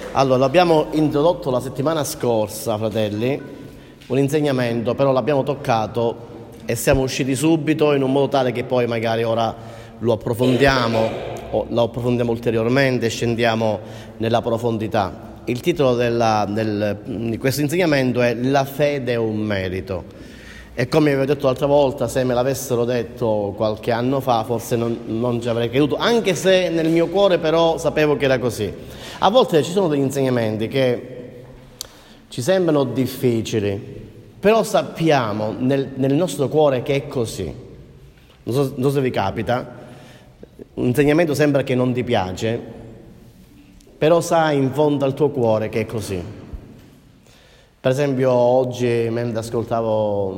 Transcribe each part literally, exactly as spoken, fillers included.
Allora, abbiamo introdotto la settimana scorsa, fratelli, un insegnamento, però l'abbiamo toccato e siamo usciti subito in un modo tale che poi magari ora lo approfondiamo o lo approfondiamo ulteriormente e scendiamo nella profondità. Il titolo della, del, di questo insegnamento è La fede è un merito. E come vi avevo detto l'altra volta, se me l'avessero detto qualche anno fa, forse non, non ci avrei creduto, anche se nel mio cuore però sapevo che era così. A volte ci sono degli insegnamenti che ci sembrano difficili, però sappiamo nel, nel nostro cuore che è così. Non so, non so se vi capita, un insegnamento sembra che non ti piace, però sai in fondo al tuo cuore che è così. Per esempio oggi, mentre ascoltavo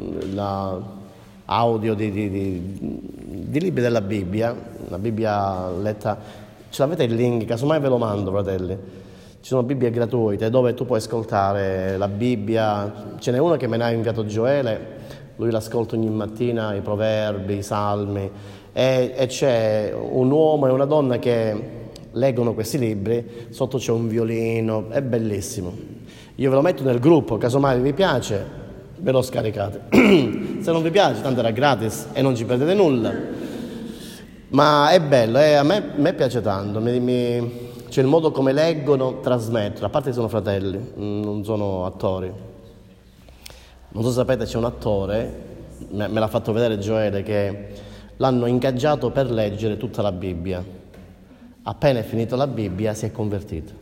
l'audio di, di, di, di libri della Bibbia, la Bibbia letta, ce l'avete il link, casomai ve lo mando, fratelli. Ci sono Bibbie gratuite dove tu puoi ascoltare la Bibbia, ce n'è una che me ne ha inviato Gioele, lui l'ascolta ogni mattina, i proverbi, i salmi, e, e c'è un uomo e una donna che leggono questi libri, sotto c'è un violino, è bellissimo. Io ve lo metto nel gruppo, casomai vi piace, ve lo scaricate. Se non vi piace, tanto era gratis e non ci perdete nulla. Ma è bello, eh? a, me, a me piace tanto, mi, mi, c'è il modo come leggono, trasmettono, a parte che sono fratelli, non sono attori. Non so se sapete, c'è un attore, me, me l'ha fatto vedere Gioele, che l'hanno ingaggiato per leggere tutta la Bibbia. Appena è finito la Bibbia si è convertito.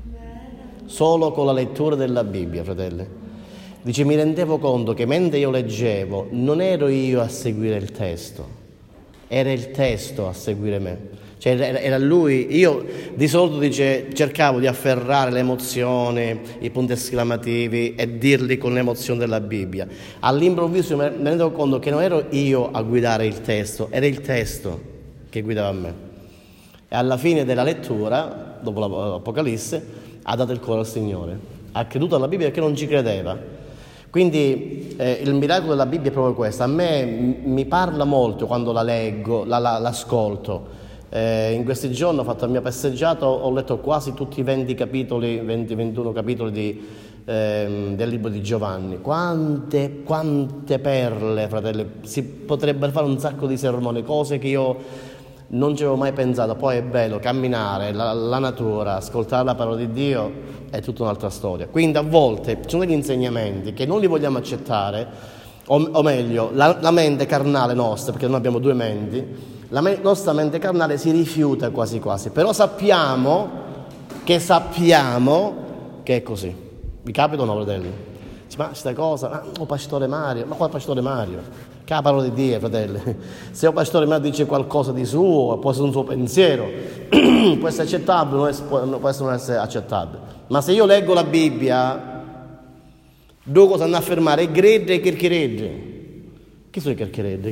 Solo con la lettura della Bibbia, fratelli. Dice, mi rendevo conto che mentre io leggevo non ero io a seguire il testo, era il testo a seguire me. Cioè era lui, io di solito dice, cercavo di afferrare le emozioni, i punti esclamativi e dirli con l'emozione della Bibbia. All'improvviso mi rendevo conto che non ero io a guidare il testo, era il testo che guidava me. E alla fine della lettura, dopo l'Apocalisse, ha dato il cuore al Signore, ha creduto alla Bibbia perché non ci credeva. Quindi eh, il miracolo della Bibbia è proprio questo. A me m- mi parla molto quando la leggo, la, la, l'ascolto. Eh, in questi giorni ho fatto la mia passeggiata, ho letto quasi tutti i venti capitoli, venti ventuno capitoli di, eh, del libro di Giovanni. Quante, quante perle, fratelli, si potrebbero fare un sacco di sermoni, cose che io non ci avevo mai pensato. Poi è bello camminare, la, la natura, ascoltare la parola di Dio è tutta un'altra storia. Quindi a volte ci sono degli insegnamenti che non li vogliamo accettare, o, o meglio, la, la mente carnale nostra, perché noi abbiamo due menti, la me, nostra mente carnale si rifiuta quasi quasi, però sappiamo che sappiamo che è così. Vi capita o no, fratelli? Dici, ma questa cosa, ah, oh pastore Mario, ma qual pastore Mario? Che è la parola di Dio, fratelli. Se un pastore Mario dice qualcosa di suo, può essere un suo pensiero, può essere accettabile, non è, può, può essere non essere accettabile. Ma se io leggo la Bibbia, due cose hanno a affermare, gredde e chercheregge. Chi sono i chercheregge?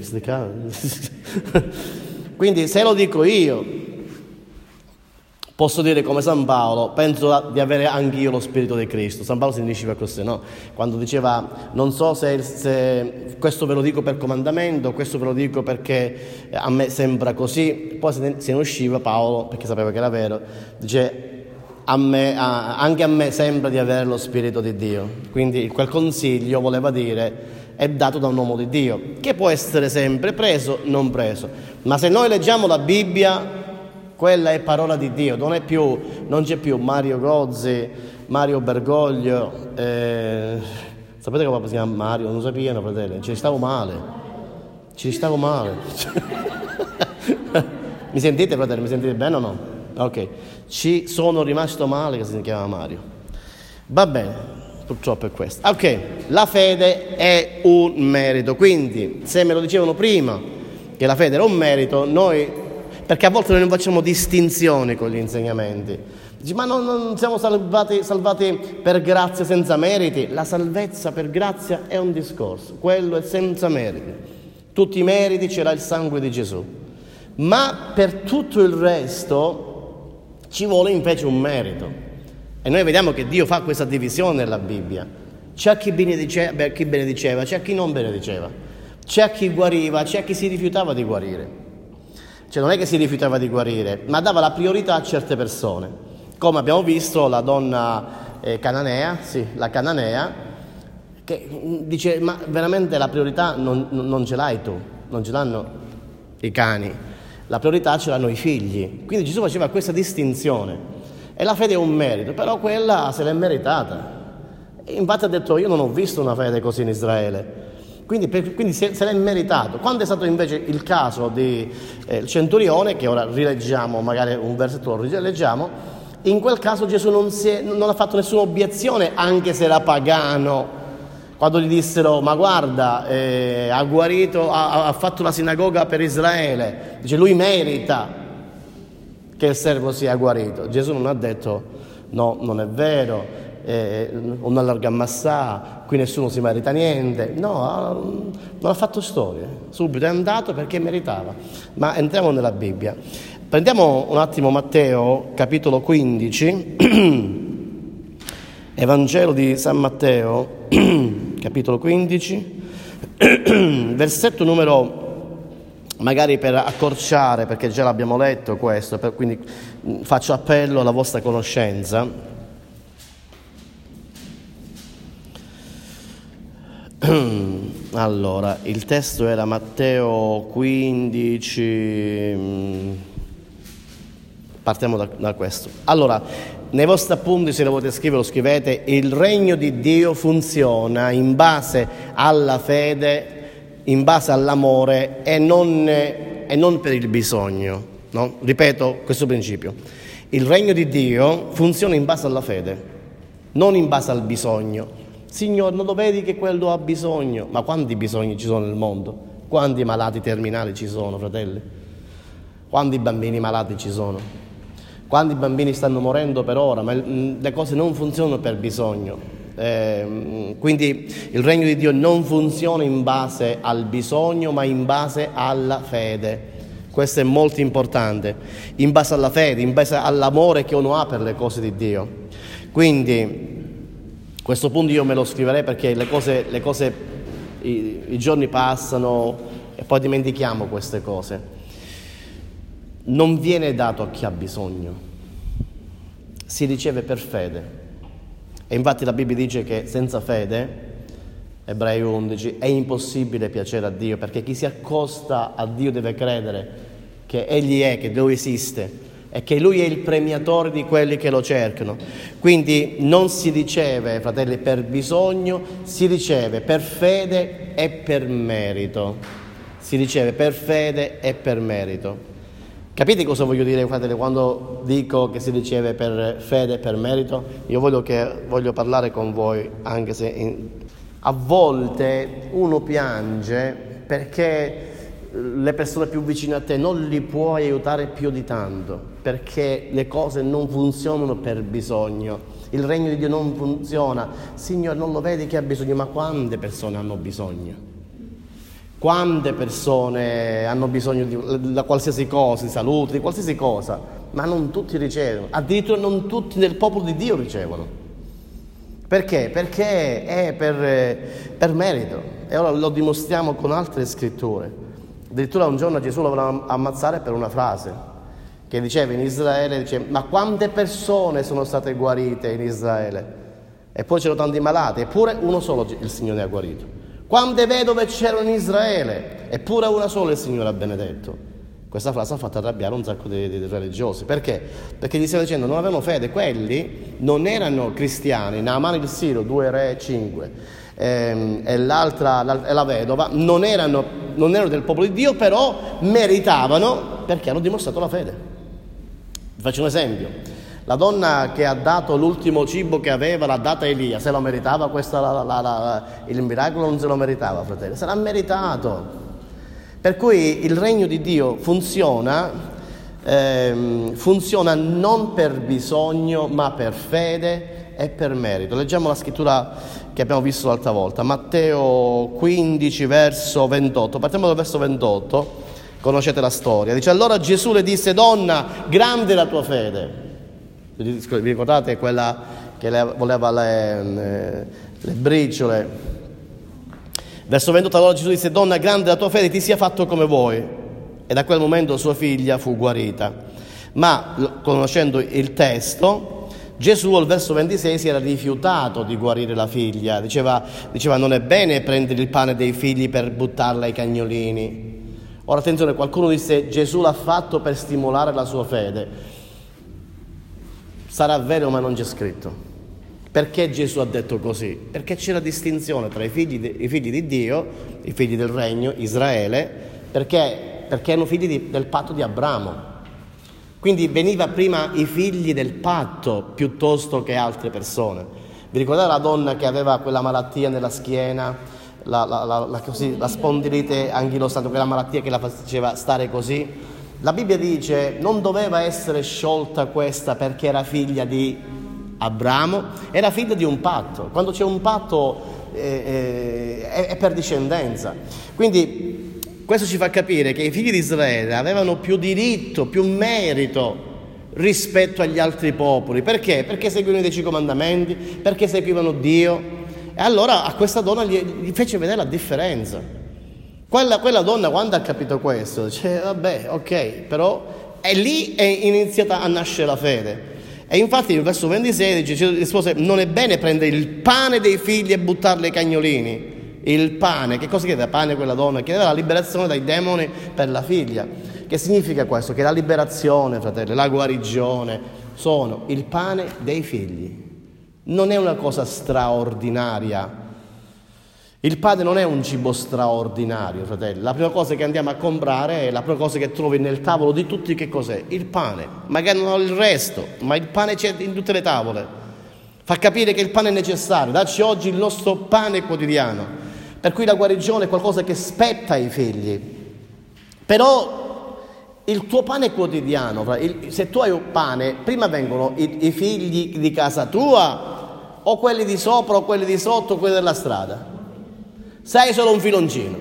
Quindi se lo dico io, posso dire come San Paolo, penso di avere anche io lo Spirito di Cristo. San Paolo si diceva così, no? Quando diceva, non so se, se questo ve lo dico per comandamento, questo ve lo dico perché a me sembra così, poi se ne, se ne usciva Paolo, perché sapeva che era vero, dice, a me, a, anche a me sembra di avere lo Spirito di Dio. Quindi quel consiglio voleva dire è dato da un uomo di Dio, che può essere sempre preso, non preso. Ma se noi leggiamo la Bibbia, quella è parola di Dio, non è più, non c'è più Mario Gozzi, Mario Bergoglio, eh, sapete come si chiama Mario? Non sapevano, fratelli, ci stavo male, ci stavo male. Mi sentite, fratelli, mi sentite bene o no? Ok, ci sono rimasto male che si chiama Mario. Va bene, purtroppo è questo. Ok, la fede è un merito, quindi se me lo dicevano prima che la fede era un merito, noi... Perché a volte noi non facciamo distinzioni con gli insegnamenti. Dici, ma non, non siamo salvati, salvati per grazia senza meriti? La salvezza per grazia è un discorso, quello è senza meriti. Tutti i meriti ce l'ha il sangue di Gesù. Ma per tutto il resto ci vuole invece un merito. E noi vediamo che Dio fa questa divisione nella Bibbia. C'è chi benediceva, chi benediceva, c'è chi non benediceva. C'è chi guariva, c'è chi si rifiutava di guarire. Cioè non è che si rifiutava di guarire, ma dava la priorità a certe persone. come abbiamo visto la donna eh, cananea, sì, la cananea, che dice: ma veramente la priorità non, non ce l'hai tu, non ce l'hanno i cani, la priorità ce l'hanno i figli. Quindi Gesù faceva questa distinzione, e la fede è un merito, però quella se l'è meritata. Infatti ha detto: io non ho visto una fede così in Israele. Quindi, per, quindi se, se l'è meritato. Quando è stato invece il caso del eh, centurione, che ora rileggiamo, magari un versetto lo rileggiamo, in quel caso Gesù non, si è, non ha fatto nessuna obiezione, anche se era pagano. Quando gli dissero: ma guarda, eh, ha guarito, ha, ha fatto la sinagoga per Israele, dice lui merita che il servo sia guarito. Gesù non ha detto: no, non è vero, eh, un allarga ammassà, qui nessuno si merita niente. No, non ha fatto storie, subito è andato perché meritava. Ma entriamo nella Bibbia. Prendiamo un attimo Matteo, capitolo quindici, Evangelo di San Matteo, capitolo quindici, versetto numero, magari per accorciare, perché già l'abbiamo letto questo, per, quindi faccio appello alla vostra conoscenza. Allora, il testo era Matteo quindici, partiamo da, da questo. Allora, nei vostri appunti, se lo volete scrivere, lo scrivete: il regno di Dio funziona in base alla fede, in base all'amore e non, e non per il bisogno, no? Ripeto questo principio: il regno di Dio funziona in base alla fede, non in base al bisogno. Signore, non lo vedi che quello ha bisogno? Ma quanti bisogni ci sono nel mondo? Quanti malati terminali ci sono, fratelli? Quanti bambini malati ci sono? Quanti bambini stanno morendo per ora? Ma le cose non funzionano per bisogno. Eh, quindi il regno di Dio non funziona in base al bisogno, ma in base alla fede. Questo è molto importante. In base alla fede, in base all'amore che uno ha per le cose di Dio. Quindi questo punto io me lo scriverei, perché le cose, le cose i, i giorni passano e poi dimentichiamo queste cose. Non viene dato a chi ha bisogno, si riceve per fede. E infatti la Bibbia dice che senza fede, Ebrei undici, è impossibile piacere a Dio, perché chi si accosta a Dio deve credere che Egli è, che Dio esiste e che Lui è il premiatore di quelli che lo cercano. Quindi non si riceve, fratelli, per bisogno, si riceve per fede e per merito. Si riceve per fede e per merito. Capite cosa voglio dire, fratelli, quando dico che si riceve per fede e per merito? Io voglio, che, voglio parlare con voi, anche se in, a volte uno piange perché le persone più vicine a te non li puoi aiutare più di tanto, perché le cose non funzionano per bisogno. Il regno di Dio non funziona. Signore, non lo vedi che ha bisogno? Ma quante persone hanno bisogno? Quante persone hanno bisogno di, da qualsiasi cosa, di salute, di qualsiasi cosa, ma non tutti ricevono. Addirittura non tutti nel popolo di Dio ricevono. Perché? Perché è per, per merito. E ora lo dimostriamo con altre scritture. Addirittura un giorno Gesù lo voleva ammazzare per una frase che diceva in Israele, dice: ma quante persone sono state guarite in Israele? E poi c'erano tanti malati, eppure uno solo il Signore ha guarito. Quante vedove c'erano in Israele? Eppure una sola il Signore ha benedetto. Questa frase ha fatto arrabbiare un sacco di, di religiosi. Perché? Perché gli stava dicendo: non avevano fede. Quelli non erano cristiani. Naaman il Siro, due re, cinque. E, e l'altra, la, la vedova, non erano, non erano del popolo di Dio, però meritavano perché hanno dimostrato la fede. Vi faccio un esempio: la donna che ha dato l'ultimo cibo che aveva, l'ha data a Elia, se lo meritava questa, la, la, la, il miracolo? Non se lo meritava, fratello, se l'ha meritato. Per cui il regno di Dio funziona, ehm, funziona non per bisogno, ma per fede e per merito. Leggiamo la scrittura che abbiamo visto l'altra volta, Matteo quindici, verso ventotto. Partiamo dal verso ventotto, conoscete la storia. Dice: allora Gesù le disse: donna, grande è la tua fede. Vi ricordate quella che le, voleva le, le, le briciole? Verso ventotto, allora Gesù disse: donna, grande è la tua fede, ti sia fatto come vuoi. E da quel momento sua figlia fu guarita. Ma conoscendo il testo, Gesù al verso ventisei si era rifiutato di guarire la figlia, diceva, diceva non è bene prendere il pane dei figli per buttarla ai cagnolini. Ora attenzione, qualcuno disse Gesù l'ha fatto per stimolare la sua fede. Sarà vero, ma non c'è scritto. Perché Gesù ha detto così? Perché c'è la distinzione tra i figli di, i figli di Dio, i figli del regno, Israele, perché, perché erano figli di, del patto di Abramo. Quindi veniva prima i figli del patto piuttosto che altre persone. Vi ricordate la donna che aveva quella malattia nella schiena, la, la, la, la, così, la spondilite anchilosante, quella malattia che la faceva stare così? La Bibbia dice non doveva essere sciolta questa perché era figlia di Abramo, era figlia di un patto. Quando c'è un patto eh, eh, è, è per discendenza. Quindi questo ci fa capire che i figli di Israele avevano più diritto, più merito rispetto agli altri popoli. Perché? Perché seguivano i dieci comandamenti, perché seguivano Dio. E allora a questa donna gli, gli fece vedere la differenza. Quella, quella donna quando ha capito questo, dice vabbè, ok, però e lì è iniziata a nascere la fede. E infatti nel verso ventisei dice, Gesù rispose, non è bene prendere il pane dei figli e buttarlo ai cagnolini. Il pane, che cosa chiede pane quella donna? Chiedeva la liberazione dai demoni per la figlia. Che significa questo? Che la liberazione, fratelli, la guarigione sono il pane dei figli. Non è una cosa straordinaria. Il pane non è un cibo straordinario, fratelli. La prima cosa che andiamo a comprare è la prima cosa che trovi nel tavolo di tutti, che cos'è? Il pane. Magari non il resto, ma il pane c'è in tutte le tavole. Fa capire che il pane è necessario. Dacci oggi il nostro pane quotidiano. Per cui la guarigione è qualcosa che spetta ai figli. Però il tuo pane quotidiano, se tu hai un pane, prima vengono i, i figli di casa tua o quelli di sopra o quelli di sotto o quelli della strada. Se hai solo un filoncino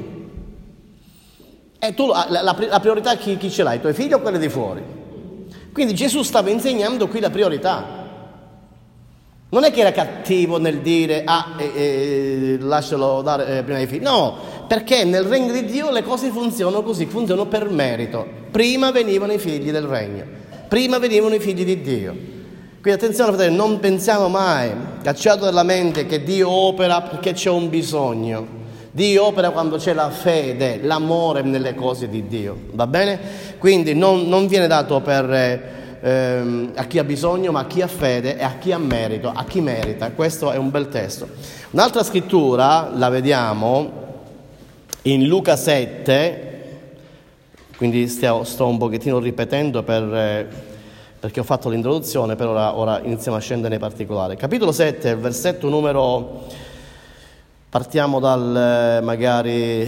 e tu la, la, la priorità chi, chi ce l'hai? I tuoi figli o quelli di fuori? Quindi Gesù stava insegnando qui la priorità. Non è che era cattivo nel dire ah, eh, eh, lascialo dare eh, prima ai figli. No, perché nel regno di Dio le cose funzionano così, funzionano per merito. Prima venivano i figli del regno, prima venivano i figli di Dio. Quindi attenzione, fratelli, non pensiamo mai, cacciato dalla mente, che Dio opera perché c'è un bisogno. Dio opera quando c'è la fede, l'amore nelle cose di Dio, va bene? Quindi non, non viene dato per... Eh, Ehm, a chi ha bisogno, ma a chi ha fede e a chi ha merito, a chi merita. Questo è un bel testo. Un'altra scrittura la vediamo in Luca sette, quindi sto, sto un pochettino ripetendo per, eh, perché ho fatto l'introduzione, però ora, ora iniziamo a scendere nei particolari. Capitolo sette, versetto numero, partiamo dal magari,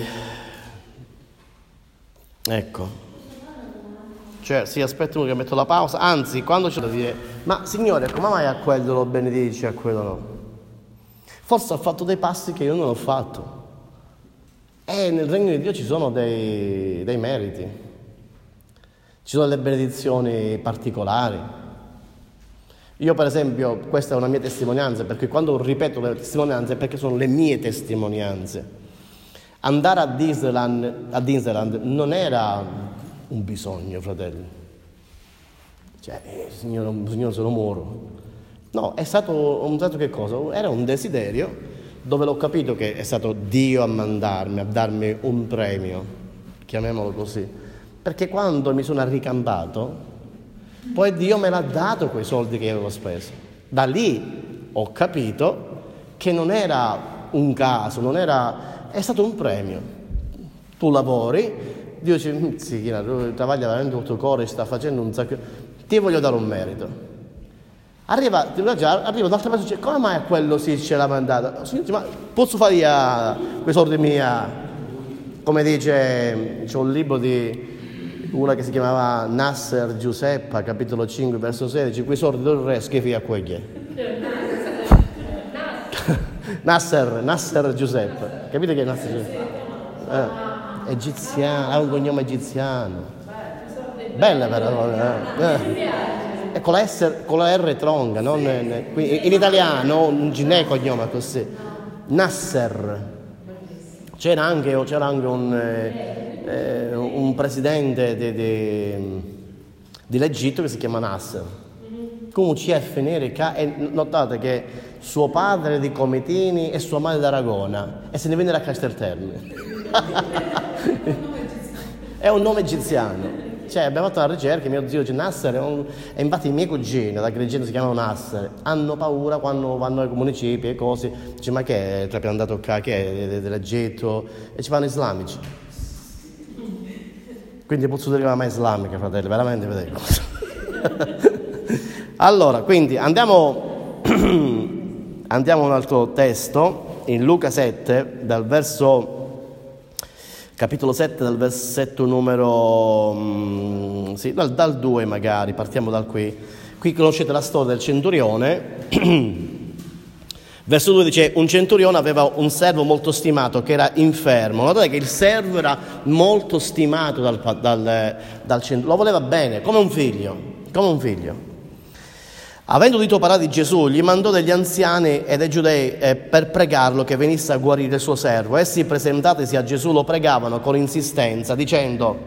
ecco. Cioè, sì, aspetta che metto la pausa, anzi, quando c'è da dire, ma Signore, come mai a quello lo benedici e a quello no? Forse ha fatto dei passi che io non ho fatto. E nel regno di Dio ci sono dei, dei meriti, ci sono delle benedizioni particolari. Io per esempio, questa è una mia testimonianza, perché quando ripeto le testimonianze è perché sono le mie testimonianze. Andare a Disneyland, a Disneyland non era un bisogno, fratelli, cioè eh, signore, signore se lo muoro, no, è stato un stato che cosa? Era un desiderio dove l'ho capito che è stato Dio a mandarmi, a darmi un premio, chiamiamolo così, perché quando mi sono arricambato poi Dio me l'ha dato quei soldi che avevo speso. Da lì ho capito che non era un caso, non era, è stato un premio. Tu lavori, Dio dice, sì, tu travaglia veramente il tuo cuore, sta facendo un sacco, ti voglio dare un merito. Arriva, arriva un'altra persona e dice, come mai a quello sì ce l'ha mandato? Ma posso fare io quei soldi mia? Come dice, c'è un libro di una che si chiamava Nasser Giuseppa, capitolo cinque, verso sedici, quei soldi del re schifi a quegli. Nasser, Nasser Giuseppa, capite che è Nasser Giuseppa? Eh. Egiziano, ha un cognome egiziano, bella però, eh. E con la, S, con la R tronca, non, in italiano non è cognome così. Nasser. C'era anche, c'era anche un, eh, un presidente di, di, dell'Egitto che si chiama Nasser. Come ci è a finire? E notate che suo padre è di Comitini e sua madre d'Aragona e se ne venne da Castelterme. È un nome egiziano. Cioè, abbiamo fatto la ricerca, mio zio dice Nasser, un... e infatti i miei cugini da Agrigento si chiamano Nasser, hanno paura quando vanno ai municipi e cose, dice ma che è trapiantato qua, che è dell'Egitto, e ci fanno islamici. Quindi posso dire la mai islamica, fratelli, veramente vedete cosa. Allora, quindi andiamo, andiamo a un altro testo, in Luca sette, dal verso... capitolo sette, dal versetto numero mm, sì, dal, dal due magari, partiamo da qui. Qui conoscete la storia del centurione. Verso due dice: un centurione aveva un servo molto stimato che era infermo. Notate che il servo era molto stimato dal, dal, dal centurione, lo voleva bene, come un figlio, come un figlio. Avendo udito parlare di Gesù, gli mandò degli anziani e dei giudei eh, per pregarlo che venisse a guarire il suo servo. Essi, presentatisi a Gesù, lo pregavano con insistenza, dicendo: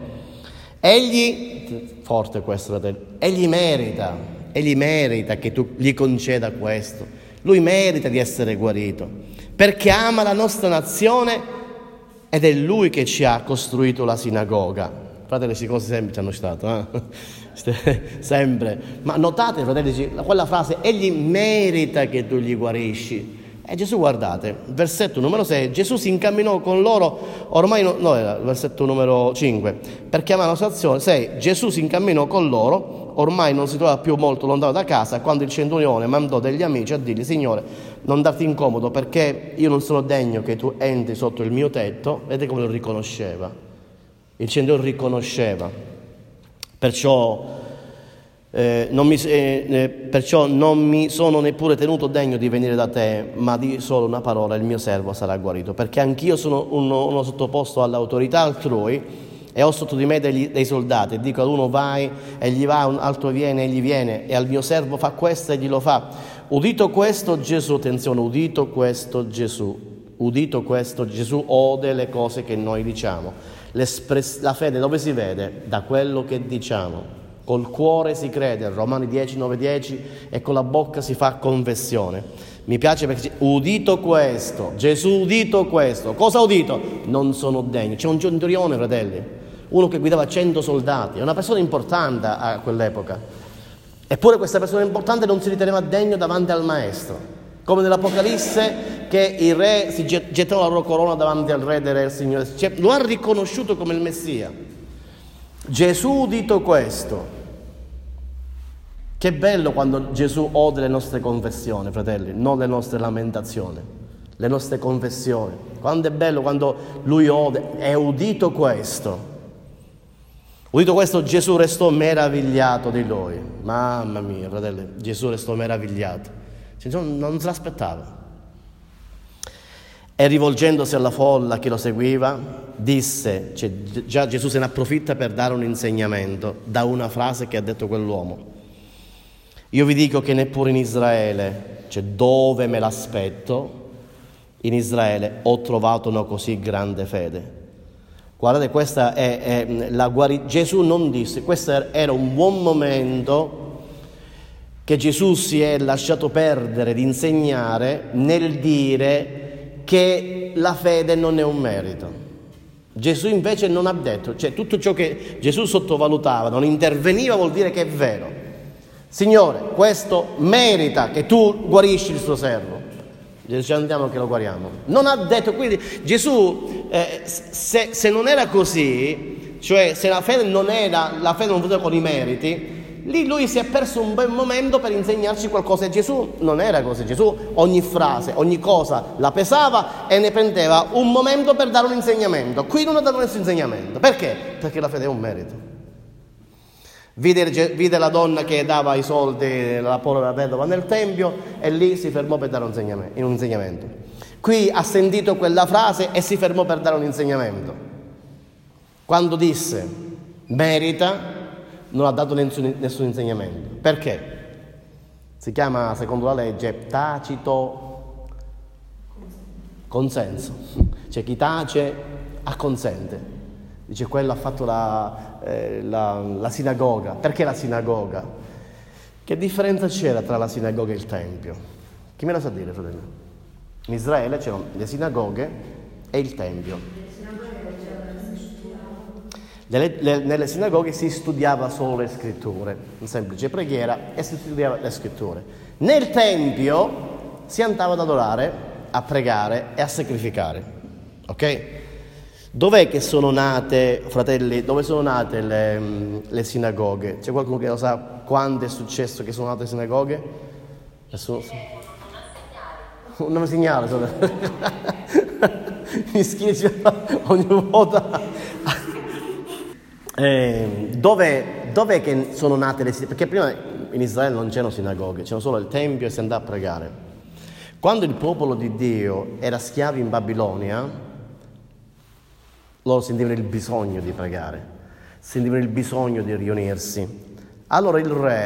egli, forte questo, fratello, egli merita, egli merita che tu gli conceda questo. Lui merita di essere guarito, perché ama la nostra nazione ed è lui che ci ha costruito la sinagoga. Fratelli, queste cose semplici hanno stato, eh? Sempre, ma notate, fratelli, quella frase, egli merita che tu gli guarisci. E Gesù, guardate, versetto numero sei, Gesù si incamminò con loro, ormai no, no era il versetto numero cinque, perché amava la nostra nazione. sei, Gesù si incamminò con loro, ormai non si trovava più molto lontano da casa, quando il centurione mandò degli amici a dirgli: Signore, non darti incomodo, perché io non sono degno che tu entri sotto il mio tetto. Vedete come lo riconosceva, il centurione riconosceva. Perciò, eh, non mi, eh, perciò non mi sono neppure tenuto degno di venire da te, ma di solo una parola, il mio servo sarà guarito. Perché anch'io sono uno, uno sottoposto all'autorità altrui e ho sotto di me degli, dei soldati. E dico ad uno vai, egli va, un altro viene, egli viene, e al mio servo fa questo, egli lo fa. Udito questo Gesù, attenzione, udito questo Gesù, udito questo Gesù ode le cose che noi diciamo. La fede dove si vede? Da quello che diciamo. Col cuore si crede, Romani dieci, nove, dieci, e con la bocca si fa confessione. Mi piace perché udito questo, Gesù udito questo. Cosa ha udito? Non sono degno. C'è un centurione, fratelli, uno che guidava cento soldati, è una persona importante a quell'epoca. Eppure questa persona importante non si riteneva degno davanti al maestro. Come nell'Apocalisse, che i re si gettano la loro corona davanti al re del re, il Signore, cioè, lo ha riconosciuto come il Messia. Gesù udito questo. Che bello quando Gesù ode le nostre confessioni, fratelli, non le nostre lamentazioni, le nostre confessioni. Quando è bello quando Lui ode, è udito questo. Udito questo, Gesù restò meravigliato di Lui. Mamma mia, fratelli, Gesù restò meravigliato. Cioè, non, non se l'aspettava. E rivolgendosi alla folla che lo seguiva, disse, cioè, già Gesù se ne approfitta per dare un insegnamento da una frase che ha detto quell'uomo. Io vi dico che neppure in Israele, cioè dove me l'aspetto, in Israele ho trovato una così grande fede. Guardate, questa è, è la guarigione. Gesù non disse, questo era un buon momento che Gesù si è lasciato perdere di insegnare nel dire che la fede non è un merito. Gesù invece non ha detto, cioè tutto ciò che Gesù sottovalutava, non interveniva, vuol dire che è vero. Signore, questo merita che tu guarisci il suo servo. Gesù, andiamo che lo guariamo. Non ha detto, quindi Gesù, eh, se, se non era così, cioè se la fede non era, la fede non poteva con i meriti, lì lui si è perso un bel momento per insegnarci qualcosa. E Gesù non era così. Gesù ogni frase, ogni cosa la pesava e ne prendeva un momento per dare un insegnamento. Qui non ha dato nessun insegnamento. Perché? Perché la fede è un merito. Vide, vide la donna che dava i soldi, la povera vedova nel tempio, e lì si fermò per dare un insegnamento, un insegnamento. Qui ha sentito quella frase e si fermò per dare un insegnamento. Quando disse merita, non ha dato nessun, nessun insegnamento. Perché? Si chiama, secondo la legge, tacito consenso. Cioè chi tace acconsente. Dice, quello ha fatto la, eh, la, la sinagoga. Perché la sinagoga? Che differenza c'era tra la sinagoga e il tempio? Chi me lo sa dire, fratello? In Israele c'erano le sinagoghe e il tempio. Nelle, le, nelle sinagoghe si studiava solo le scritture, una semplice preghiera e si studiava le scritture. Nel tempio si andava ad adorare, a pregare e a sacrificare. Ok? Dov'è che sono nate, fratelli, dove sono nate le, le sinagoghe? C'è qualcuno che lo sa quando è successo che sono nate le sinagoghe? Nessuno? Non mi segnale, mi schiaccia ogni volta. Eh, dove, dov'è che sono nate le sinagoghe? Perché prima in Israele non c'erano sinagoghe, c'era solo il tempio e si andava a pregare. Quando il popolo di Dio era schiavi in Babilonia, loro sentivano il bisogno di pregare, sentivano il bisogno di riunirsi. Allora il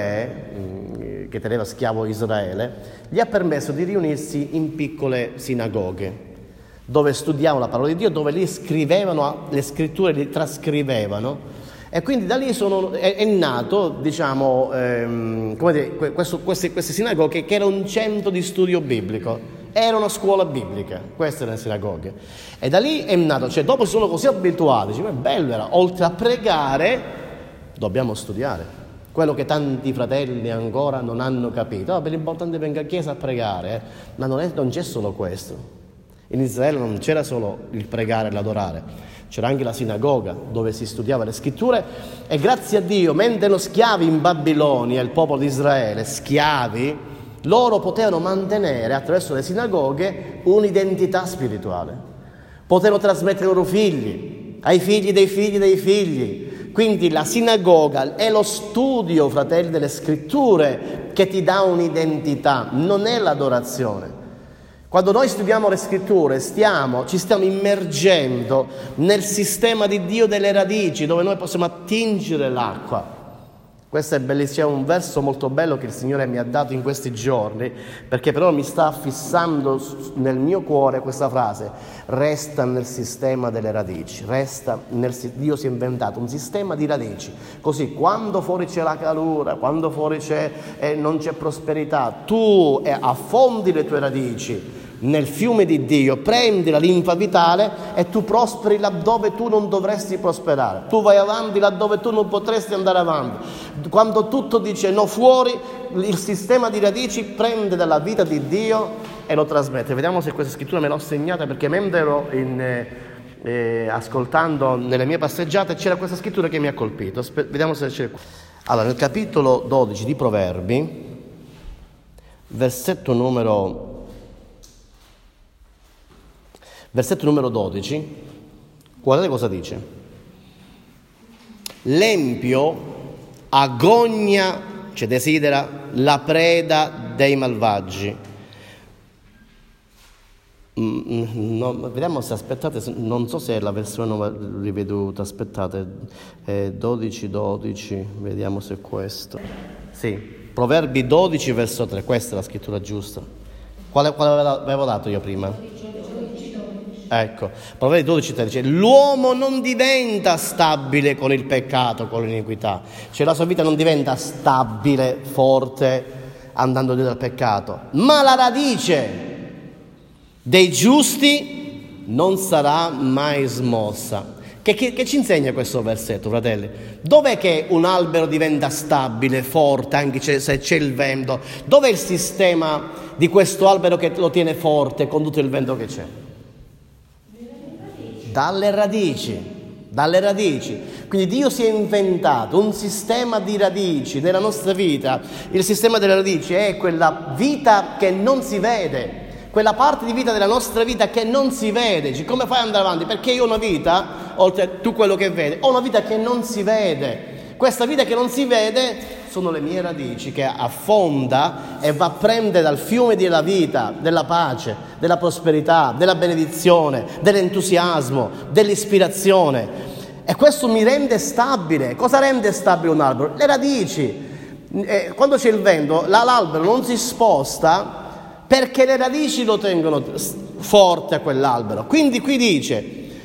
re, che teneva schiavo Israele, gli ha permesso di riunirsi in piccole sinagoghe, dove studiavano la parola di Dio, dove li scrivevano, le scritture li trascrivevano. E quindi da lì sono, è, è nato, diciamo, ehm, come dire, questo, queste, queste sinagoghe che era un centro di studio biblico, era una scuola biblica, queste erano le sinagoghe. E da lì è nato, cioè dopo si sono così abituati, dice, ma è bello era, oltre a pregare, dobbiamo studiare. Quello che tanti fratelli ancora non hanno capito. Oh, per l'importante venga a chiesa a pregare, eh. Ma non, è, non c'è solo questo. In Israele non c'era solo il pregare e l'adorare. C'era anche la sinagoga dove si studiava le scritture e grazie a Dio, mentre erano schiavi in Babilonia, il popolo di Israele, schiavi, loro potevano mantenere attraverso le sinagoghe un'identità spirituale. Potevano trasmettere ai loro figli, ai figli dei figli dei figli. Quindi la sinagoga è lo studio, fratelli, delle scritture che ti dà un'identità, non è l'adorazione. Quando noi studiamo le scritture stiamo, ci stiamo immergendo nel sistema di Dio delle radici, dove noi possiamo attingere l'acqua. Questo è bellissimo, è un verso molto bello che il Signore mi ha dato in questi giorni, perché però mi sta fissando nel mio cuore questa frase: resta nel sistema delle radici, resta nel, Dio si è inventato un sistema di radici, così quando fuori c'è la calura, quando fuori c'è, eh, non c'è prosperità, tu eh, affondi le tue radici nel fiume di Dio, prendi la linfa vitale e tu prosperi laddove tu non dovresti prosperare, tu vai avanti laddove tu non potresti andare avanti. Quando tutto dice no fuori, il sistema di radici prende dalla vita di Dio e lo trasmette. Vediamo se questa scrittura me l'ho segnata, perché mentre ero in, eh, eh, ascoltando nelle mie passeggiate c'era questa scrittura che mi ha colpito. Aspe- vediamo se c'è. Allora, nel capitolo dodici di Proverbi, versetto numero Versetto numero dodici, guardate cosa dice. L'empio agogna, cioè desidera, la preda dei malvagi. Mm, no, vediamo se aspettate, non so se è la versione riveduta, aspettate, eh, dodici dodici, vediamo se è questo. Sì, Proverbi dodici verso tre, questa è la scrittura giusta. Quale, quale avevo dato io prima? Ecco, Proverbi dodici tre dice: l'uomo non diventa stabile con il peccato, con l'iniquità, cioè la sua vita non diventa stabile, forte, andando dietro al peccato, ma la radice dei giusti non sarà mai smossa. Che, che, che ci insegna questo versetto, fratelli? Dov'è che un albero diventa stabile, forte, anche se c'è il vento? Dov'è il sistema di questo albero che lo tiene forte con tutto il vento che c'è? Dalle radici, dalle radici. Quindi Dio si è inventato un sistema di radici nella nostra vita. Il sistema delle radici è quella vita che non si vede, quella parte di vita della nostra vita che non si vede. Dici, come fai ad andare avanti? Perché io ho una vita, oltre a tu quello che vedi, ho una vita che non si vede. Questa vita che non si vede sono le mie radici, che affonda e va a prendere dal fiume della vita, della pace, della prosperità, della benedizione, dell'entusiasmo, dell'ispirazione. E questo mi rende stabile. Cosa rende stabile un albero? Le radici. E quando c'è il vento, l'albero non si sposta perché le radici lo tengono forte a quell'albero. Quindi qui dice: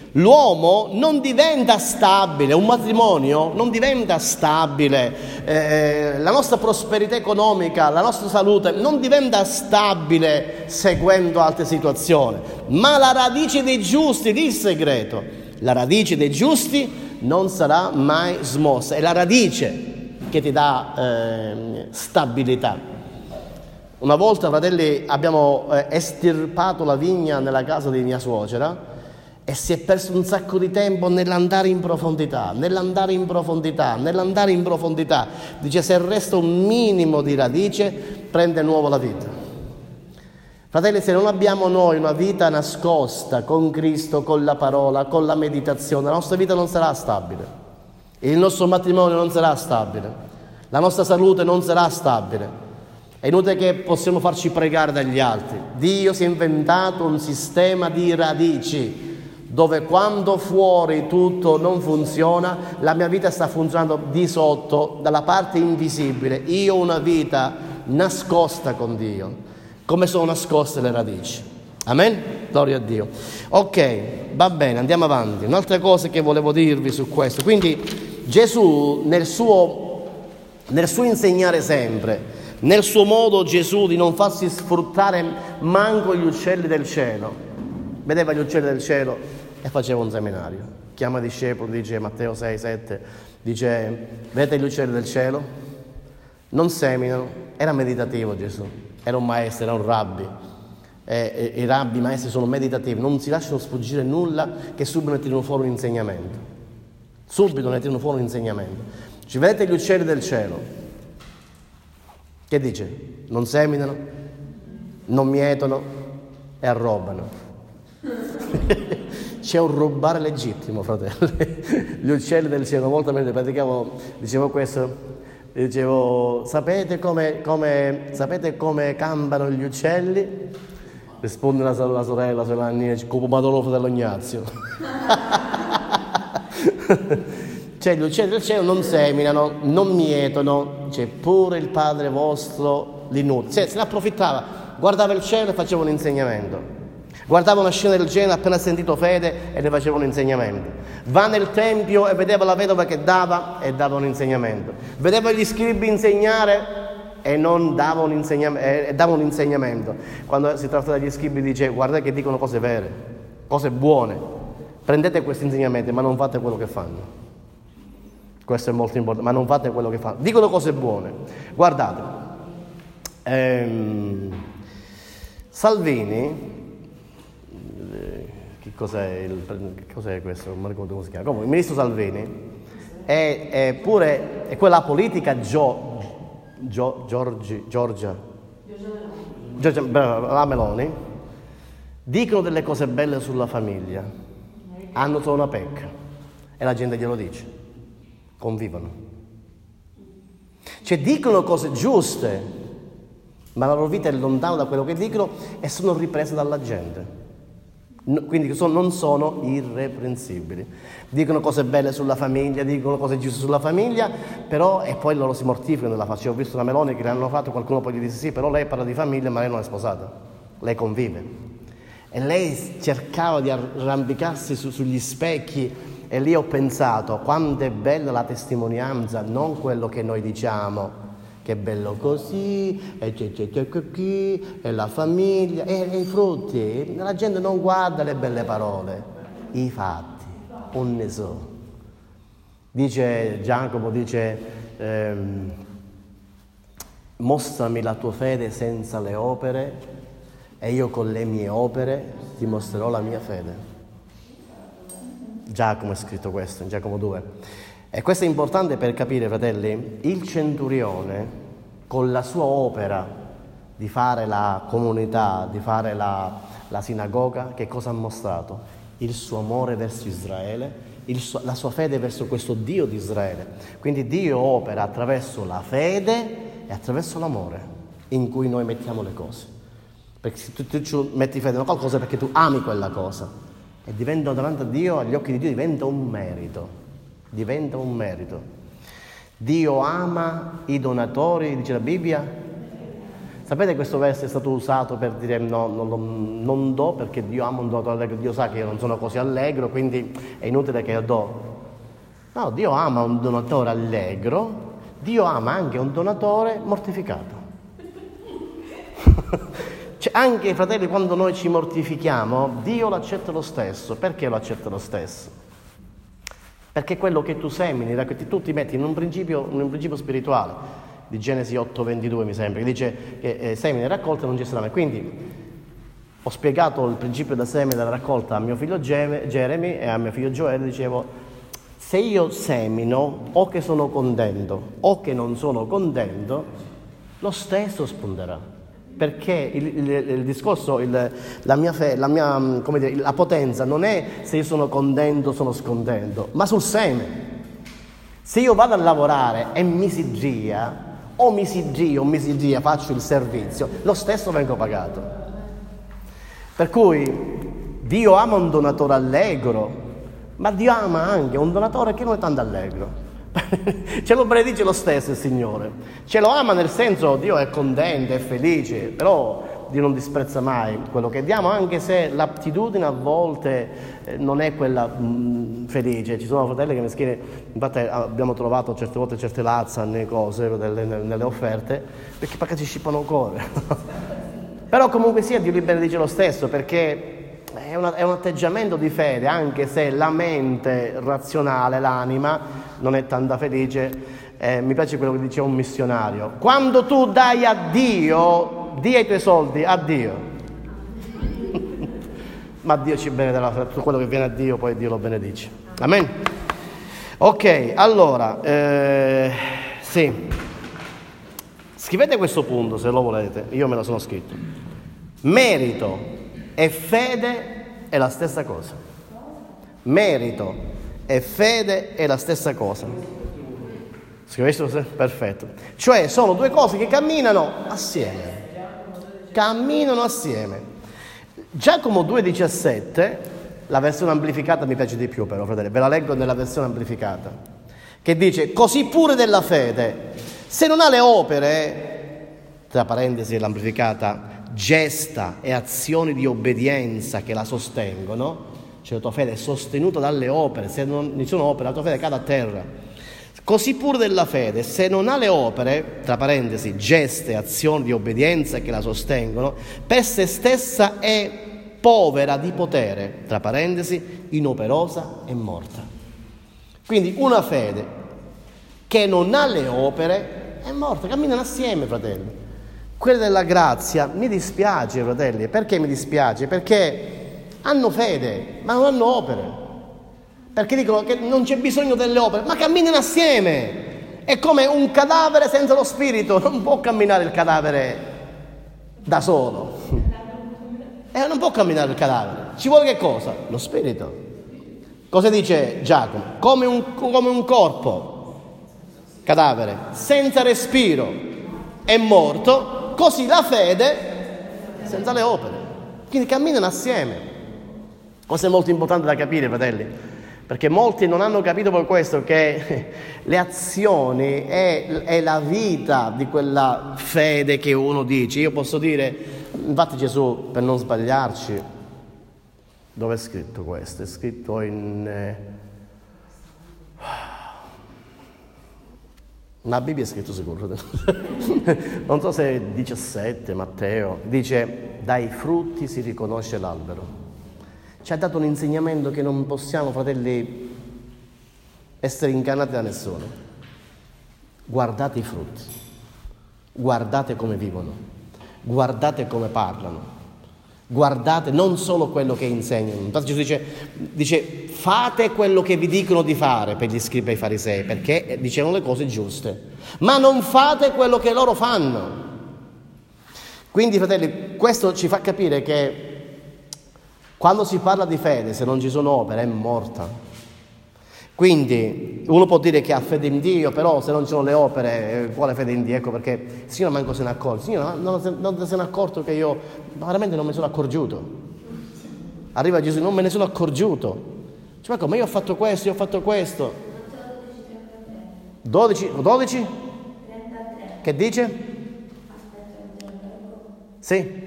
L'uomo non diventa stabile, un matrimonio non diventa stabile, eh, la nostra prosperità economica, la nostra salute non diventa stabile seguendo altre situazioni, ma la radice dei giusti, lì il segreto, la radice dei giusti non sarà mai smossa, è la radice che ti dà eh, stabilità. Una volta, fratelli, abbiamo eh, estirpato la vigna nella casa di mia suocera e si è perso un sacco di tempo nell'andare in profondità, nell'andare in profondità, nell'andare in profondità. Dice, se resta un minimo di radice, prende nuovo la vita. Fratelli, se non abbiamo noi una vita nascosta con Cristo, con la parola, con la meditazione, la nostra vita non sarà stabile. Il nostro matrimonio non sarà stabile. La nostra salute non sarà stabile. È inutile che possiamo farci pregare dagli altri. Dio si è inventato un sistema di radici, dove quando fuori tutto non funziona, la mia vita sta funzionando di sotto, dalla parte invisibile. Io ho una vita nascosta con Dio, come sono nascoste le radici. Amen? Gloria a Dio. Ok, va bene, andiamo avanti. Un'altra cosa che volevo dirvi su questo. Quindi Gesù nel suo, nel suo insegnare sempre, nel suo modo Gesù di non farsi sfruttare manco gli uccelli del cielo, vedeva gli uccelli del cielo e faceva un seminario, chiama i discepoli, dice Matteo sei sette, dice, vedete gli uccelli del cielo? Non seminano, era meditativo Gesù, era un maestro, era un rabbi, e, e, i rabbi, i maestri sono meditativi, non si lasciano sfuggire nulla che subito ne tirano fuori un insegnamento, subito ne tirano fuori un insegnamento. Ci vedete gli uccelli del cielo? Che dice? Non seminano, non mietono e arrobano. C'è un rubare legittimo, fratelli. Gli uccelli del cielo, molto mentre praticavo, dicevo questo, dicevo, sapete come, come, sapete come campano gli uccelli? Risponde la, la sorella, la Nina, come Madonna fratello Ignazio. Cioè gli uccelli del cielo non seminano, non mietono, c'è pure il Padre vostro li nutre. Cioè, se ne approfittava, guardava il cielo e faceva un insegnamento. Guardava una scena del genere, appena sentito fede, e ne faceva un insegnamento. Va nel tempio e vedeva la vedova che dava e dava un insegnamento. Vedeva gli scribi insegnare e non dava un insegnamento, e dava un insegnamento. Quando si tratta degli scribi dice, guardate che dicono cose vere, cose buone. Prendete questi insegnamenti, ma non fate quello che fanno. Questo è molto importante, ma non fate quello che fanno. Dicono cose buone. Guardate, ehm, Salvini, che cos'è, il, che cos'è questo? Non mi ricordo come si chiama. Comunque, il ministro Salvini è, è pure è quella politica Gio, Gio, Giorgi, Giorgia, Giorgia, la Meloni, dicono delle cose belle sulla famiglia, hanno solo una pecca e la gente glielo dice. Convivono, cioè dicono cose giuste, ma la loro vita è lontana da quello che dicono e sono riprese dalla gente, no, quindi sono, non sono irreprensibili. Dicono cose belle sulla famiglia, dicono cose giuste sulla famiglia, però e poi loro si mortificano nella faccia. Ho visto una Meloni che l'hanno fatto, qualcuno poi gli disse sì, però lei parla di famiglia, ma lei non è sposata, lei convive, e lei cercava di arrampicarsi su, sugli specchi. E lì ho pensato, quanto è bella la testimonianza, non quello che noi diciamo, che è bello così, e c'è, c'è, c'è qui, e la famiglia, e, e i frutti. La gente non guarda le belle parole, i fatti, non ne so. Dice Giacomo, dice, ehm, mostrami la tua fede senza le opere, e io con le mie opere ti mostrerò la mia fede. Giacomo è scritto questo, in Giacomo due. E questo è importante per capire, fratelli, il centurione, con la sua opera di fare la comunità, di fare la, la sinagoga, che cosa ha mostrato? Il suo amore verso Israele, il suo, la sua fede verso questo Dio di Israele. Quindi Dio opera attraverso la fede e attraverso l'amore in cui noi mettiamo le cose. Perché se tu, tu, tu metti fede in qualcosa perché tu ami quella cosa, e diventa davanti a Dio, agli occhi di Dio, diventa un merito, diventa un merito. Dio ama i donatori, dice la Bibbia, Sapete, questo verso è stato usato per dire no, non, lo, non do perché Dio ama un donatore allegro. Dio sa che io non sono così allegro, quindi è inutile che io do. No, Dio ama un donatore allegro, Dio ama anche un donatore mortificato. Cioè, anche, fratelli, quando noi ci mortifichiamo, Dio lo accetta lo stesso. Perché lo accetta lo stesso? Perché quello che tu semini, tu ti metti in un principio, in un principio spirituale di Genesi otto ventidue, mi sembra, che dice che eh, semini e raccolta non ci sarà mai. Quindi ho spiegato il principio della semina e della raccolta a mio figlio Jeremy e a mio figlio Gioele. Dicevo, se io semino o che sono contento o che non sono contento, lo stesso spunterà. Perché il, il, il discorso, il, la mia fe, la mia, come dire, la potenza non è se io sono contento o sono scontento, ma sul seme. Se io vado a lavorare e mi si gira, o mi si gira o mi si gira, faccio il servizio, lo stesso vengo pagato. Per cui Dio ama un donatore allegro, ma Dio ama anche un donatore che non è tanto allegro. Ce lo benedice lo stesso il Signore, ce lo ama nel senso Dio è contento, è felice, però Dio non disprezza mai quello che diamo, anche se l'attitudine a volte eh, non è quella mh, felice. Ci sono fratelli che mi scrivono, infatti abbiamo trovato certe volte certe lazzane, cose nelle, nelle offerte, perché, perché ci scippano il cuore. Però comunque sia Dio li benedice lo stesso, perché è, una, è un atteggiamento di fede, anche se la mente razionale, l'anima, non è tanta felice. Eh, mi piace quello che diceva un missionario: quando tu dai a Dio, dia i tuoi soldi a Dio. Ma Dio ci benederà, tutto quello che viene a Dio poi Dio lo benedice. Amen. Ok, allora, eh, sì, scrivete questo punto se lo volete, io me lo sono scritto. Merito e fede è la stessa cosa. Merito e fede è la stessa cosa. Scrivete? Perfetto. Cioè sono due cose che camminano assieme. Camminano assieme. Giacomo due diciassette, la versione amplificata mi piace di più però, fratelli, ve la leggo nella versione amplificata, che dice: così pure della fede, se non ha le opere, tra parentesi l'amplificata, gesta e azioni di obbedienza che la sostengono. Cioè la tua fede è sostenuta dalle opere, se non ci sono opere la tua fede cade a terra. Così pure della fede, se non ha le opere, tra parentesi, geste, azioni di obbedienza che la sostengono, per se stessa è povera di potere, tra parentesi, inoperosa e morta. Quindi una fede che non ha le opere è morta, camminano assieme, fratelli. Quella della grazia, mi dispiace, fratelli, perché mi dispiace? Perché hanno fede, ma non hanno opere, perché dicono che non c'è bisogno delle opere, ma camminano assieme. È come un cadavere senza lo spirito, non può camminare il cadavere da solo, eh, non può camminare il cadavere, ci vuole che cosa? Lo spirito. Cosa dice Giacomo? Come un, come un corpo, cadavere, senza respiro è morto, così la fede senza le opere. Quindi camminano assieme. Cosa è molto importante da capire, fratelli, perché molti non hanno capito per questo, che le azioni è, è la vita di quella fede che uno dice. Io posso dire, infatti Gesù, per non sbagliarci, dove è scritto questo? È scritto in... Eh, la Bibbia è scritto sicuro, non so se è diciassette, Matteo, dice: dai frutti si riconosce l'albero. Ci ha dato un insegnamento che non possiamo, fratelli, essere ingannati da nessuno. Guardate i frutti, guardate come vivono, guardate come parlano, guardate non solo quello che insegnano. Infatti Gesù dice, dice fate quello che vi dicono di fare, per gli scribi e i farisei, perché dicevano le cose giuste, ma non fate quello che loro fanno. Quindi, fratelli, questo ci fa capire che quando si parla di fede, se non ci sono opere, è morta. Quindi uno può dire che ha fede in Dio, però se non ci sono le opere, quale fede in Dio? Ecco perché il Signore manco se ne accorge. Il Signore non, non, non se ne è accorto che io veramente non me ne sono accorgiuto. Arriva Gesù, non me ne sono accorgiuto. Cioè, ma come io ho fatto questo, io ho fatto questo. dodici, dodici? Che dice? Sì?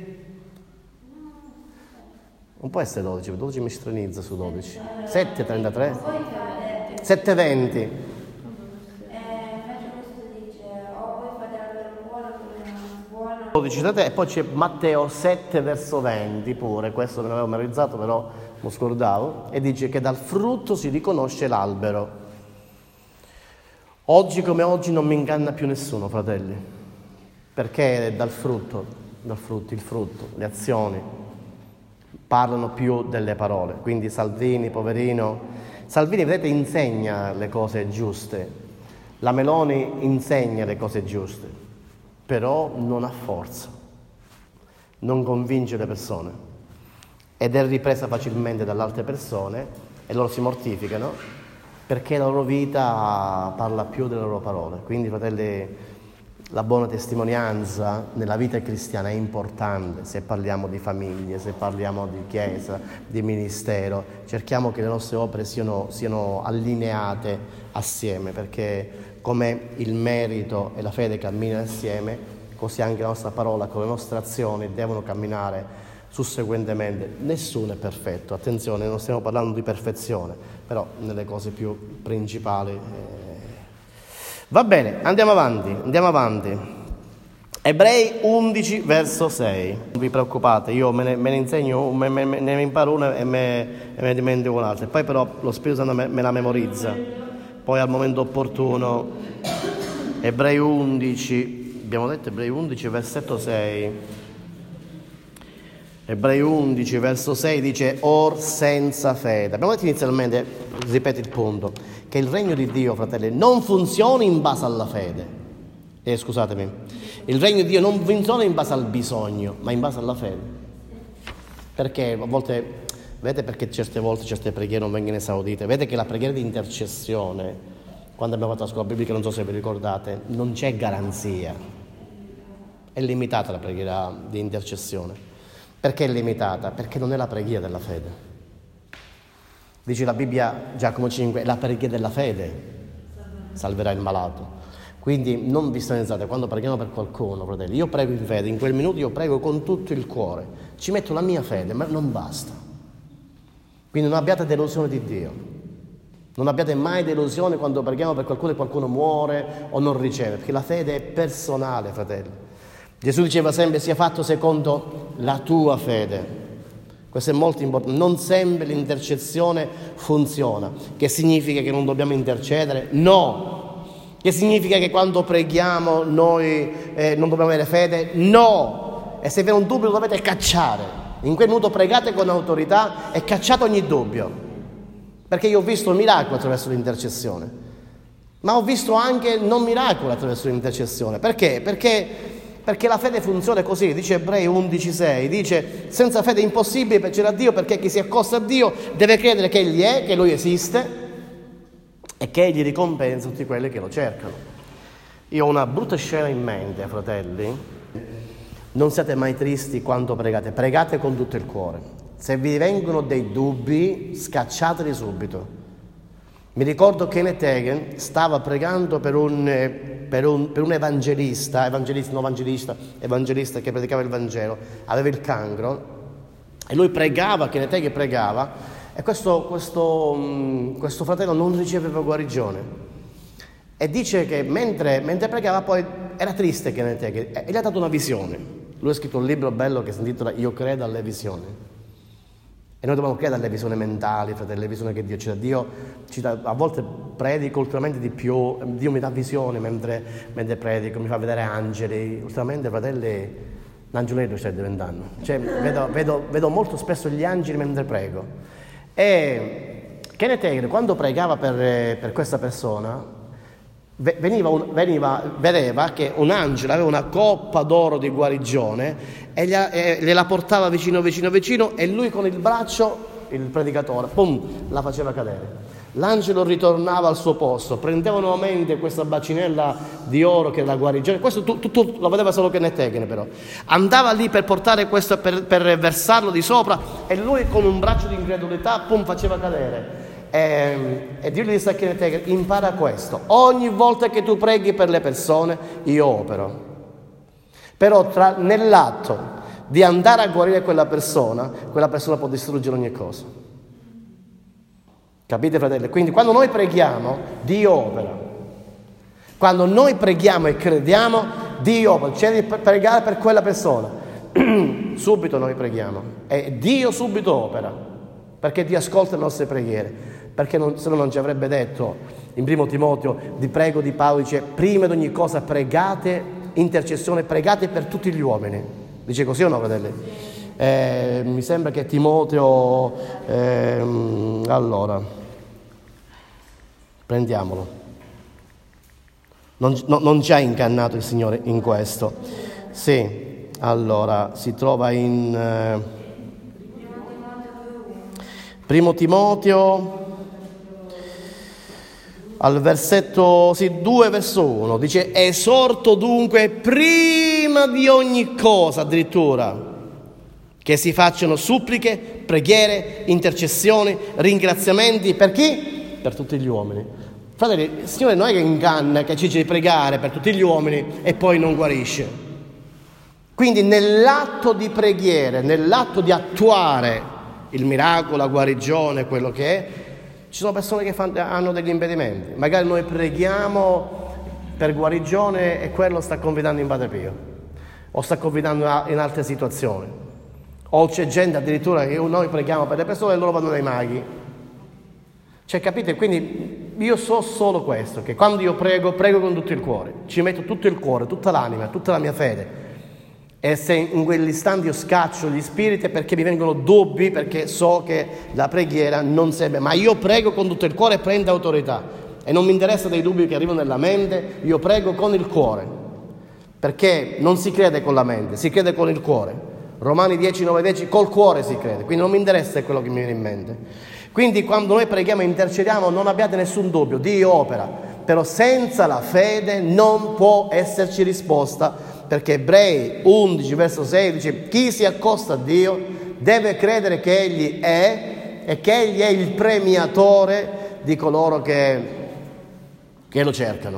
Non può essere dodici, dodici mi stranizza su dodici. sette e trentatré? sette e venti. dodici, e poi c'è Matteo sette verso venti pure, questo me l'avevo memorizzato però lo scordavo, e dice che dal frutto si riconosce l'albero. Oggi come oggi non mi inganna più nessuno, fratelli, perché dal frutto, dal frutto, il frutto, le azioni parlano più delle parole. Quindi Salvini, poverino, Salvini vedete insegna le cose giuste, la Meloni insegna le cose giuste, però non ha forza, non convince le persone ed è ripresa facilmente dalle altre persone e loro si mortificano perché la loro vita parla più delle loro parole. Quindi, fratelli, la buona testimonianza nella vita cristiana è importante. Se parliamo di famiglie, se parliamo di chiesa, di ministero, cerchiamo che le nostre opere siano, siano allineate assieme, perché come il merito e la fede camminano assieme, così anche la nostra parola con le nostre azioni devono camminare susseguentemente. Nessuno è perfetto, attenzione, non stiamo parlando di perfezione, però nelle cose più principali. Eh... Va bene, andiamo avanti, andiamo avanti. Ebrei undici verso sei. Non vi preoccupate, io me ne, me ne insegno, me, me, me ne imparo una e me, e me ne dimentico un'altra, poi però lo Spirito Santo me, me la memorizza. Poi al momento opportuno, Ebrei undici, abbiamo detto Ebrei undici, versetto sei. Ebrei undici, verso sei dice: or senza fede. Abbiamo detto inizialmente, ripeto il punto, che il regno di Dio, fratelli, non funziona in base alla fede. Eh, scusatemi, il regno di Dio non funziona in base al bisogno, ma in base alla fede. Perché a volte... Vedete perché certe volte certe preghiere non vengono esaudite? Vedete che la preghiera di intercessione, quando abbiamo fatto la scuola biblica, non so se vi ricordate, non c'è garanzia. È limitata la preghiera di intercessione. Perché è limitata? Perché non è la preghiera della fede. Dice la Bibbia, Giacomo cinque, la preghiera della fede salverà il malato. Quindi non vi stranizzate quando preghiamo per qualcuno, fratelli. Io prego in fede, in quel minuto io prego con tutto il cuore. Ci metto la mia fede, ma non basta. Quindi non abbiate delusione di Dio, non abbiate mai delusione quando preghiamo per qualcuno e qualcuno muore o non riceve, perché la fede è personale, fratelli. Gesù diceva sempre: sia fatto secondo la tua fede. Questo è molto importante. Non sempre l'intercessione funziona. Che significa che non dobbiamo intercedere? No. Che significa che quando preghiamo noi eh, non dobbiamo avere fede? No. E se vi è un dubbio lo dovete cacciare. In quel minuto pregate con autorità e cacciate ogni dubbio, perché io ho visto miracoli attraverso l'intercessione, ma ho visto anche non miracoli attraverso l'intercessione. Perché? Perché, perché la fede funziona così, dice Ebrei undici sei, dice: senza fede è impossibile piacere a Dio, perché chi si accosta a Dio deve credere che Egli è, che Lui esiste e che Egli ricompensa tutti quelli che lo cercano. Io ho una brutta scena in mente, fratelli. Non siate mai tristi quando pregate, pregate con tutto il cuore. Se vi vengono dei dubbi, scacciateli subito. Mi ricordo che Kenneth Hagin stava pregando per un, per un, per un evangelista, evangelista, non evangelista, evangelista che predicava il Vangelo, aveva il cancro, e lui pregava, Kenneth Hagin pregava, e questo, questo, questo fratello non riceveva guarigione. E dice che mentre, mentre pregava poi era triste Kenneth Hagin, e gli ha dato una visione. Lui ha scritto un libro bello che si intitola Io credo alle visioni. E noi dobbiamo credere alle visioni mentali, fratelli, alle visioni che Dio ci dà. Dio ci dà, a volte predico ultimamente di più, Dio mi dà visioni mentre, mentre predico, mi fa vedere angeli. Ultimamente, fratelli, l'angioletto stai diventando. Cioè, vedo, vedo, vedo molto spesso gli angeli mentre prego. E Kenneth Hagin, quando pregava per, per questa persona, Veniva un, veniva, vedeva che un angelo aveva una coppa d'oro di guarigione e gliela, e gliela portava vicino vicino vicino, e lui con il braccio, il predicatore, pum, la faceva cadere. L'angelo ritornava al suo posto, prendeva nuovamente questa bacinella di oro che era la guarigione. Questo tu, tu, tu, lo vedeva solo Kenneth Hagin, però andava lì per portare questo, per, per versarlo di sopra, e lui con un braccio di incredulità, pum, faceva cadere. E, e Dio gli disse a Kenneth Hagin: impara questo, ogni volta che tu preghi per le persone io opero, però tra, nell'atto di andare a guarire quella persona, quella persona può distruggere ogni cosa. Capite, fratelli? Quindi quando noi preghiamo, Dio opera. Quando noi preghiamo e crediamo, Dio opera. C'è di pregare per quella persona. Subito noi preghiamo e Dio subito opera, perché Dio ascolta le nostre preghiere, perché non, se no non ci avrebbe detto in primo Timoteo, di prego di Paolo, dice: prima di ogni cosa pregate, intercessione, pregate per tutti gli uomini. Dice così o no, fratelli? Eh, mi sembra che Timoteo, eh, allora, prendiamolo. Non, no, non ci ha ingannato il Signore in questo. Sì. Allora, si trova in eh, primo Timoteo, al versetto sì, due verso uno, dice: esorto dunque prima di ogni cosa, addirittura, che si facciano suppliche, preghiere, intercessioni, ringraziamenti, per chi? Per tutti gli uomini. Fratelli, il Signore non è che inganna, che ci dice di pregare per tutti gli uomini e poi non guarisce. Quindi nell'atto di preghiera, nell'atto di attuare il miracolo, la guarigione, quello che è, ci sono persone che fanno, hanno degli impedimenti. Magari noi preghiamo per guarigione e quello sta confidando in Padre Pio, o sta confidando in altre situazioni. O c'è gente addirittura che noi preghiamo per le persone e loro vanno dai maghi. Cioè, capite? Quindi io so solo questo, che quando io prego, prego con tutto il cuore. Ci metto tutto il cuore, tutta l'anima, tutta la mia fede. E se in quell'istante io scaccio gli spiriti è perché mi vengono dubbi, perché so che la preghiera non serve, ma io prego con tutto il cuore e prendo autorità e non mi interessa dei dubbi che arrivano nella mente, io prego con il cuore, perché non si crede con la mente, si crede con il cuore. Romani dieci, nove, dieci, col cuore si crede, quindi non mi interessa quello che mi viene in mente. Quindi quando noi preghiamo e intercediamo non abbiate nessun dubbio, Dio opera, però senza la fede non può esserci risposta. Perché Ebrei undici verso sei dice: chi si accosta a Dio deve credere che Egli è e che Egli è il premiatore di coloro che, che lo cercano.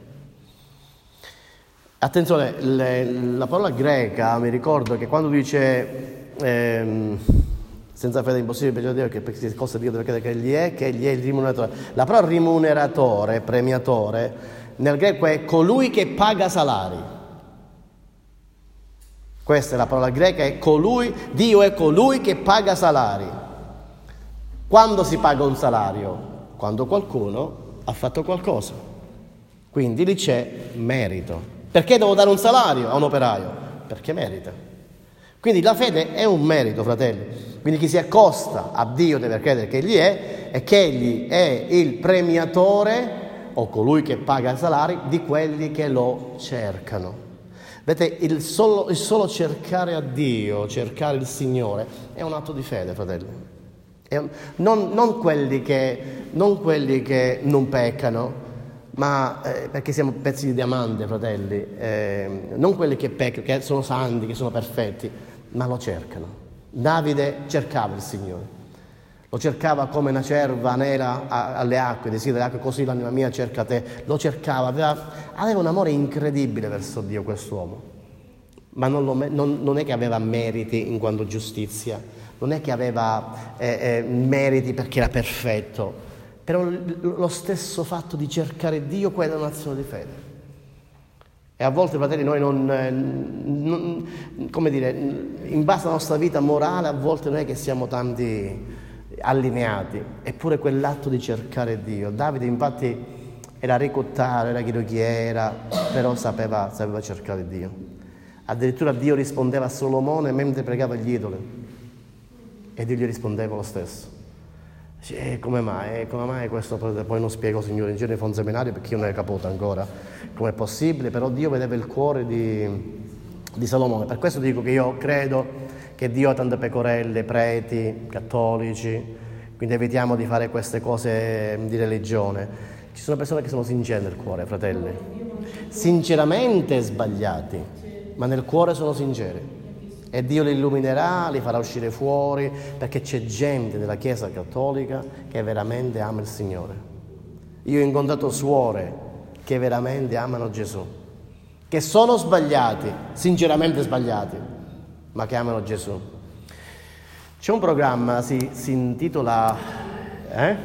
Attenzione, le, la parola greca, mi ricordo che quando dice ehm, senza fede è impossibile per Dio, che per chi si accosta a Dio deve credere che Egli è, che Egli è il rimuneratore. La parola rimuneratore, premiatore, nel greco è colui che paga salari. Questa è la parola greca, è colui, Dio è colui che paga salari. Quando si paga un salario? Quando qualcuno ha fatto qualcosa. Quindi lì c'è merito. Perché devo dare un salario a un operaio? Perché merita. Quindi la fede è un merito, fratelli. Quindi chi si accosta a Dio deve credere che Egli è e che Egli è il premiatore o colui che paga i salari di quelli che lo cercano. Vedete, il solo, il solo cercare a Dio, cercare il Signore, è un atto di fede, fratelli. È un, non, non, quelli che, non quelli che non peccano, ma eh, perché siamo pezzi di diamante, fratelli, eh, non quelli che peccano, che sono santi, che sono perfetti, ma lo cercano. Davide cercava il Signore, lo cercava come una cerva nera alle acque, desidera acque, così l'anima mia cerca te, lo cercava, aveva, aveva un amore incredibile verso Dio quest'uomo, ma non, lo, non, non è che aveva meriti in quanto giustizia, non è che aveva eh, eh, meriti perché era perfetto, però lo stesso fatto di cercare Dio, quella è un'azione di fede. E a volte, fratelli, noi non, non, come dire, in base alla nostra vita morale, a volte non è che siamo tanti allineati, eppure quell'atto di cercare Dio. Davide infatti era ricottare, era chi era, però sapeva, sapeva cercare Dio. Addirittura Dio rispondeva a Solomone mentre pregava gli idoli e Dio gli rispondeva lo stesso. E come mai? Come mai questo? Poi non spiego, Signore, in giro di un seminario perché io non ho capito ancora come è possibile, però Dio vedeva il cuore di, di Salomone. Per questo dico che io credo che Dio ha tante pecorelle, preti, cattolici, quindi evitiamo di fare queste cose di religione. Ci sono persone che sono sincere nel cuore, fratelli, sinceramente sbagliati, ma nel cuore sono sinceri. E Dio li illuminerà, li farà uscire fuori, perché c'è gente della Chiesa cattolica che veramente ama il Signore. Io ho incontrato suore che veramente amano Gesù, che sono sbagliati, sinceramente sbagliati, ma che amano Gesù. C'è un programma, si, si intitola... Eh?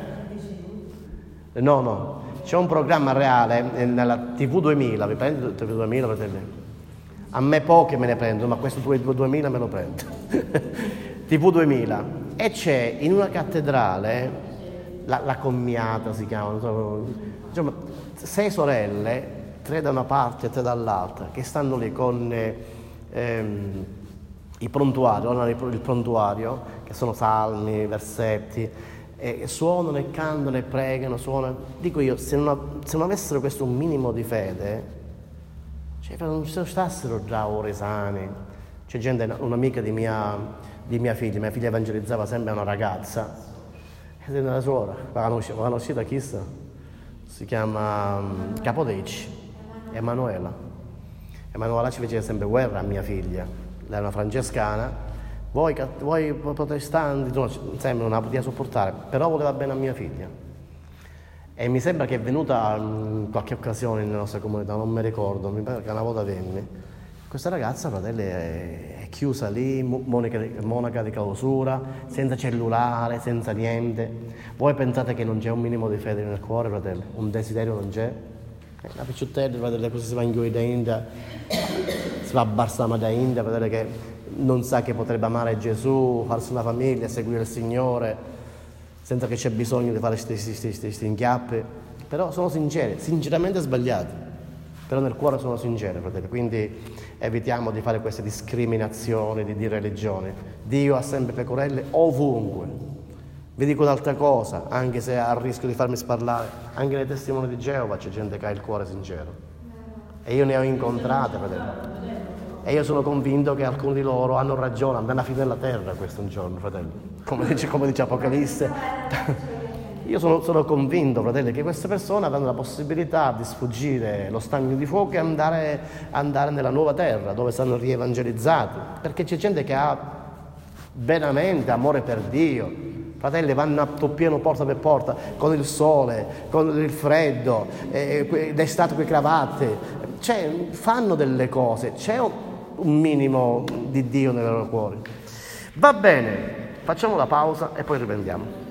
No, no, c'è un programma reale nella T V duemila, vi prendo T V duemila, fratelli? A me poche me ne prendo, ma questo T V duemila me lo prendo. T V duemila. E c'è in una cattedrale, la, la commiata si chiama, insomma, sei sorelle, tre da una parte e tre dall'altra, che stanno lì con eh, ehm, i prontuari, il prontuario, che sono salmi, versetti, e suonano e cantano e pregano, suonano. Dico io, se non, se non avessero questo un minimo di fede, cioè, non ci stassero già ore sane. C'è gente, un'amica di mia, di mia figlia, mia figlia evangelizzava sempre una ragazza, è una suora, la conosce, la conoscete chi sta? Si chiama um, Capodeci, Emanuela. Emanuela ci faceva sempre guerra a mia figlia, lei è una francescana. Voi, voi protestanti, no, sembra non la poteva sopportare, però voleva bene a mia figlia. E mi sembra che è venuta in qualche occasione nella nostra comunità, non mi ricordo, mi pare che una volta venne. Questa ragazza, fratelli, è chiusa lì, monaca di, monaca di clausura, senza cellulare, senza niente. Voi pensate che non c'è un minimo di fede nel cuore, fratelli? Un desiderio non c'è? La picciuttella, fratelli, così si va in gioia da India, si va a Barsama da India, fratelli, che non sa che potrebbe amare Gesù, farsi una famiglia, seguire il Signore, senza che c'è bisogno di fare questi inchiappi. Però sono sinceri, sinceramente sbagliati, però nel cuore sono sinceri, fratelli. Quindi evitiamo di fare queste discriminazioni di, di religione. Dio ha sempre pecorelle ovunque. Vi dico un'altra cosa, anche se a rischio di farmi sparlare, anche nei testimoni di Geova c'è gente che ha il cuore sincero. E io ne ho incontrate, fratelli. E io sono convinto che alcuni di loro hanno ragione, andranno a fine della terra questo un giorno, fratelli. Come dice, come dice Apocalisse. Io sono, sono convinto, fratelli, che queste persone avranno la possibilità di sfuggire lo stagno di fuoco e andare, andare nella nuova terra, dove saranno rievangelizzati. Perché c'è gente che ha veramente amore per Dio. Fratelli, vanno a toppiano porta per porta, con il sole, con il freddo, eh, d'estate con i cravati. Cioè, fanno delle cose, c'è un, un minimo di Dio nei loro cuori. Va bene, facciamo la pausa e poi riprendiamo.